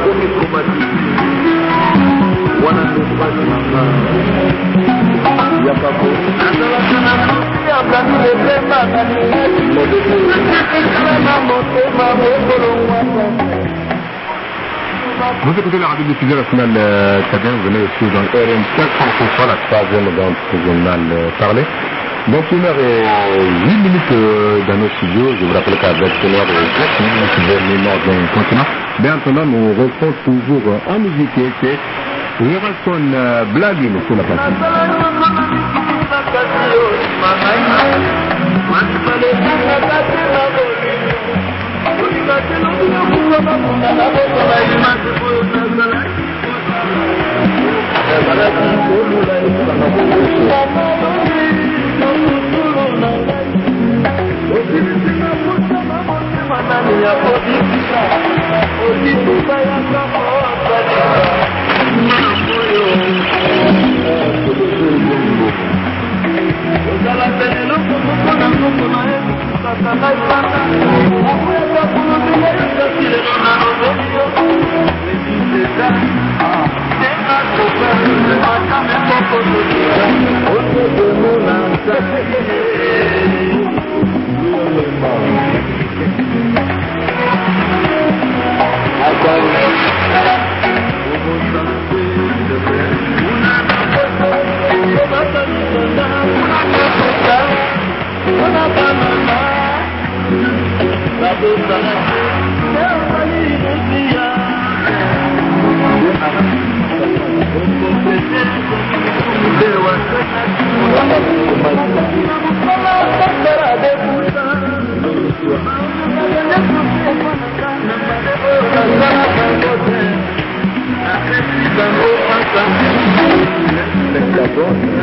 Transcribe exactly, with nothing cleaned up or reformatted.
nakomi traumatisé wana nde pasi nanga ya kako nazalaka na susi ya blami lepema na motema mokolongwaka. Vous écoutez la radio diffusée nationale euh, Cadien, vous venez aussi dans le R M cinq cent trois, la troisième dans le journal euh, parlé. Donc une heure et huit minutes euh, dans nos studios, je vous rappelle qu'avec une heure et quatre minutes vers le nord d'un continent. Bien maintenant, nous restons toujours euh, en musique, c'est Werason euh, Bladine sur la place. Bon.